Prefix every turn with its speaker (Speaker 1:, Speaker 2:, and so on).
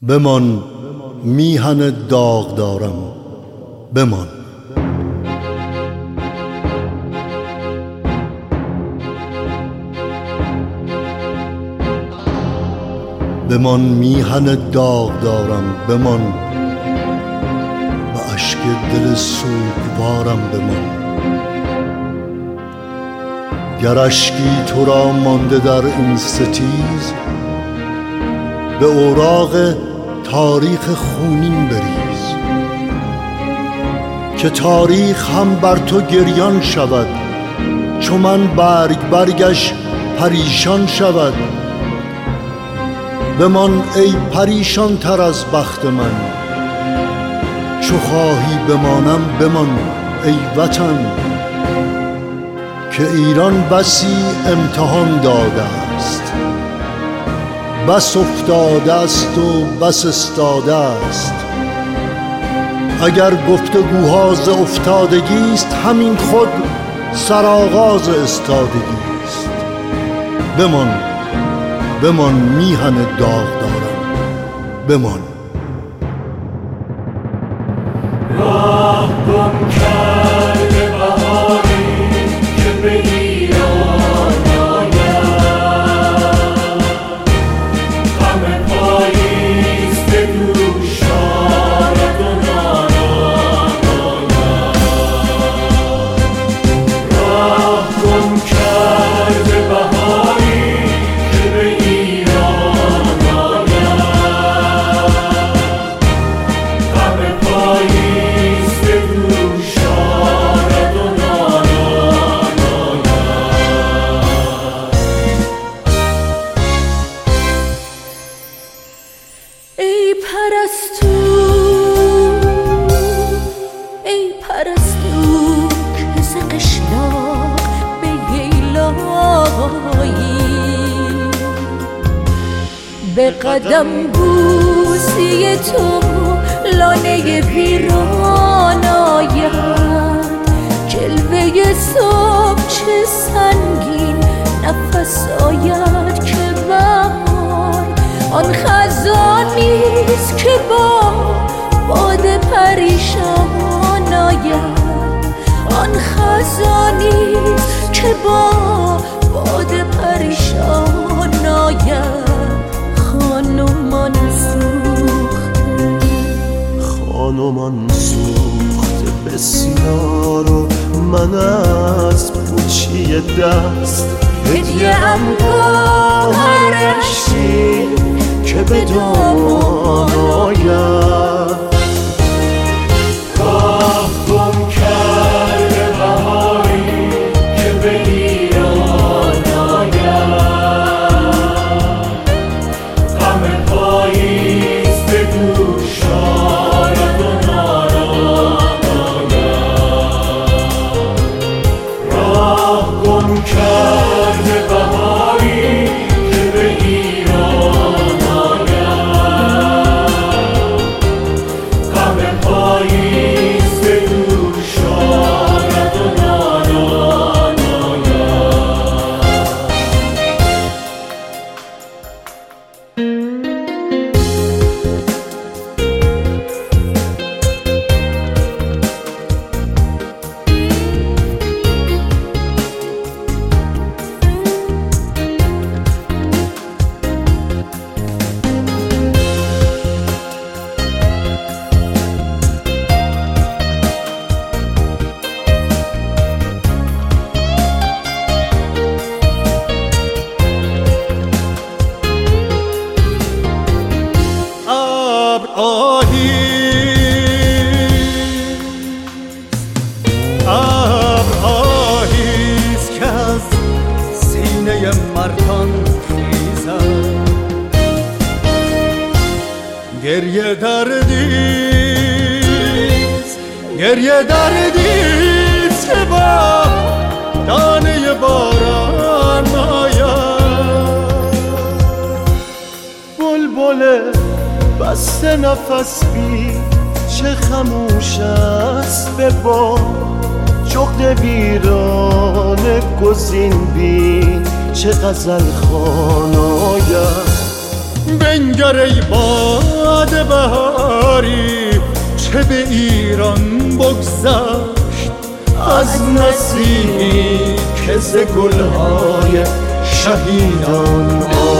Speaker 1: بمان میهن داغ دارم، بمان. بمان میهن داغ دارم، بمان. به اشک دل سوگوارم بمان. گر اشکی تو را مانده در این ستیز، به اوراق تاریخ خونین بریز، که تاریخ هم بر تو گریان شود، چو من برگش پریشان شود. بمان ای پریشان تر از بخت من، چو خواهی بمانم بمان ای وطن. که ایران بسی امتحان داده است، بس افتاده است و بس استاده است. اگر گفتگوها ز افتادگی است، همین خود سرآغاز استادگی است. بمان بمان میهن داغ دارم، بمان.
Speaker 2: راه گم کرده بهاری که به ایران آید، غم پاییز به دوش آرد و نالان آید. راه گم کرده بهاری که به ایران آید، غم پاییز به دوش آرد و نالان آید.
Speaker 3: ای پرستو، ای پرستو که ز قشلاق به ییلایی، به قدم بوسی تو لانه ویران آید. جلوه صبح چه سنگین نفس آید که بهار آن خزانیست که با باد پریشان آید. آن خزانیست که با باد پریشان آید. خانمان سوخته،
Speaker 4: خانمان سوخته بسیار و من از پوچی دست
Speaker 3: هدیه ام گوهرشی
Speaker 4: که به دامان آید.
Speaker 2: راه گم کرده بهاری که به ایران آید، غم پاییز به دوش آرد و نالان آید. راه گم کرده بهاری که به ایران آید، غم پاییز به دوش آرد و نالان آید.
Speaker 4: ابر آهیست که از سینه مردان خیزد. گریه دردیست که با دانه باران آید. بلبل بسته نفس بی چه خموش است به باد. جغد ویران گزین بین چه غزل خوان آید. بنگر ای باد
Speaker 5: بهاری چه به ایران بگذشت
Speaker 4: از نسیمی که ز گلهای شهیدان